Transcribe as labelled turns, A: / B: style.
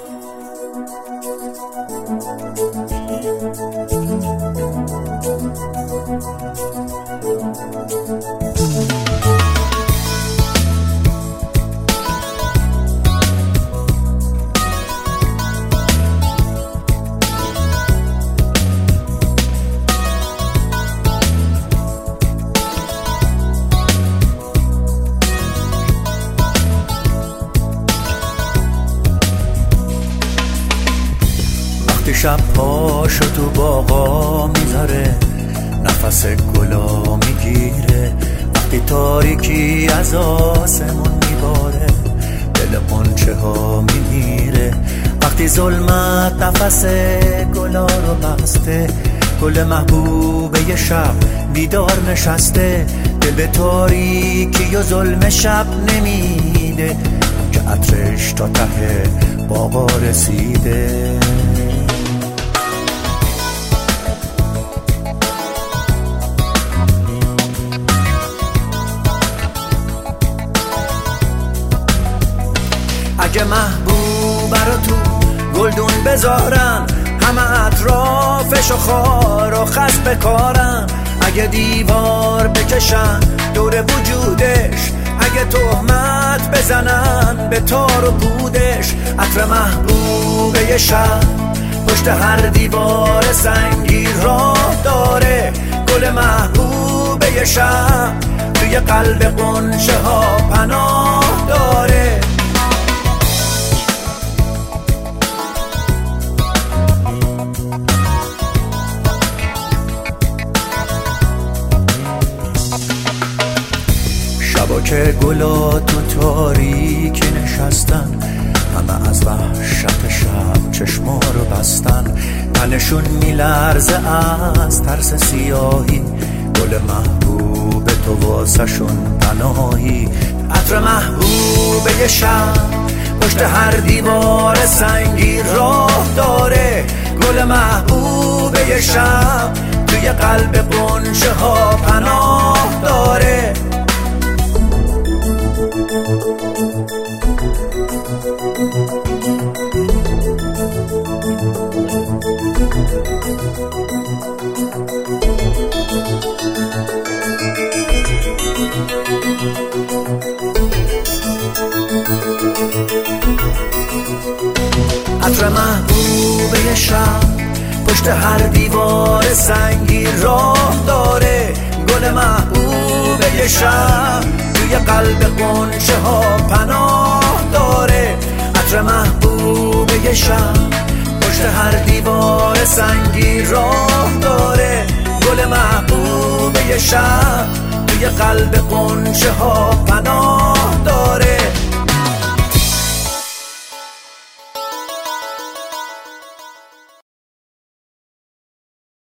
A: شب پاشو تو باغا میذاره، نفس گلا میگیره، وقتی تاریکی از آسمون میباره، دل قنچه ها میمیره، وقتی ظلمت نفس گلا رو بسته، گل محبوبه شب بیدار نشسته، دل به تاریکی و ظلم شب نمیده که عطرش تا ته باغا رسیده. اگه محبوبه رو تو گلدون بذارن، همه اطرافش و خار و خس بکارن، اگه دیوار بکشن دور وجودش، اگه تهمت بزنن به تار و پودش، عطر محبوبه شب پشت هر دیوار سنگی راه داره، گل محبوبه شب توی قلب قنچه ها پناه داره. شبا که گلا تو تاریکی نشستن، همه از وحشت شب چشما رو بستن، تنشون میلرزه از ترس سیاهی، گل محبوب تو واسه شون پناهی، عطر محبوبه شب پشت هر دیوار سنگی راه داره، گل محبوبه شب توی قلب قنچه ها پناه داره. عطر محبوبه شب پشت هر دیوار سنگی راه داره، گل محبوبه شب توی قلب قنچه ها پناه داره، عطر محبوبه شب پشت هر دیوار سنگی راه داره، گل محبوبه شب توی قلب قنچه ها پناه